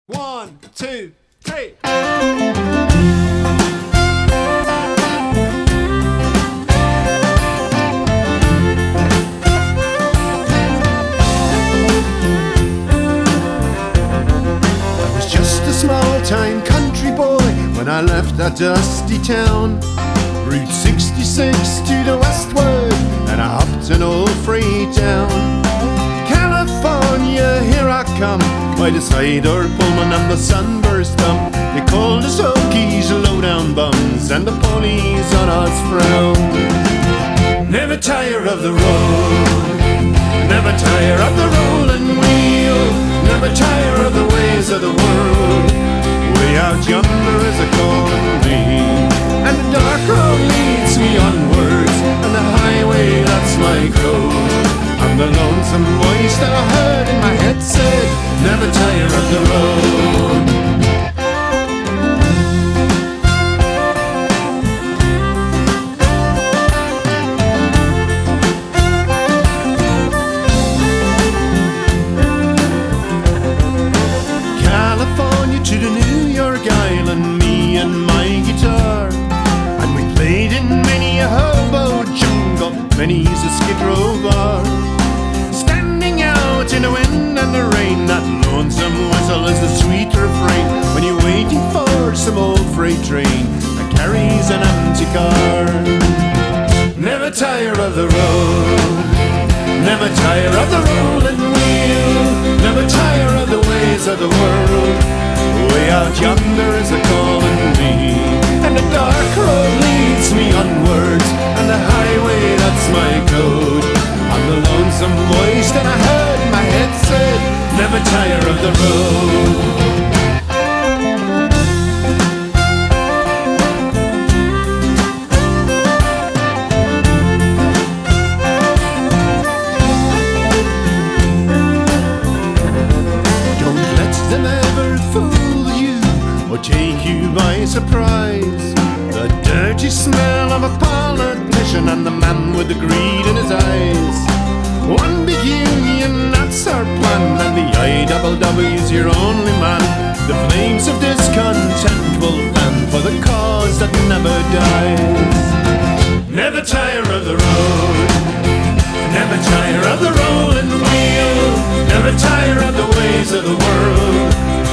One, two, three. I was just a small-time country boy when I left that dusty town. Route 66 to the westward, and I hopped an old freight down. California, here I come, by the cider Pullman and the sunburst thumb. They called us Okies, low-down bums, and the police on us frown. Never tire of the road, never tire of the rolling wheel, never tire of the ways of the world. Way out yonder is a calling me, and the dark road leads me onwards, and the highway, that's my code. I'm the lonesome voice that I heard in my head said, never tire of the road. California to the New York Island, me and my guitar, and we played in many a hobo jungle, many's a skid row bar. Standing out in the wind and the rain, that lonesome whistle is the sweet refrain when you're waiting for some old freight train that carries an empty car. Never tire of the road, never tire of the rolling wheel, never tire of the ways of the world. Way out yonder is a calling me, and the dark road leads me onwards, and the highway, that's my code. I'm the lonesome voice that I heard in my head said, never tire of the road. Them ever fool you or take you by surprise. The dirty smell of a politician and the man with the greed in his eyes. One big union, that's our plan, and the IWW's your only man. The flames of discontent will fan for the cause that never dies. Never tire of the road, never tire of the rolling wheel, never tire of the ways of the world.